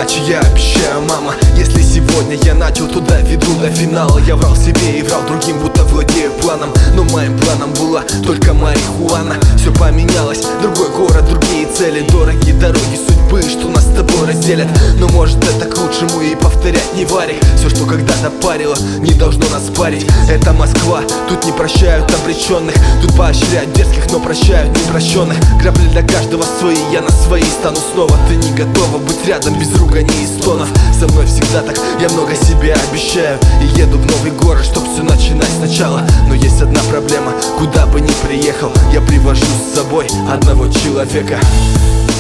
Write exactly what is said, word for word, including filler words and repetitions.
иначе, я обещаю, мама. Если сегодня я начал, туда веду до финала. Я врал себе и врал другим, будто владею планом, но моим планом была только марихуана. Все поменялось, другой город, другие цели, дорогие дороги судьбы, что нас с тобой разделят. Но может это к лучшему, и повторять не варик. Все, что когда-то парило, не должно нас парить. Это Москва, тут не прощают обреченных, тут поощряют дерзких, но прощают непрощенных. Грабли для каждого свои, я на свои стану снова. Ты не готова быть рядом без ругани и стонов. Со мной всегда так, я много себе обещаю, и еду в новый город, чтоб все начинать сначала. Но есть одна проблема, куда бы ни приехал, я привожу с собой одного человека.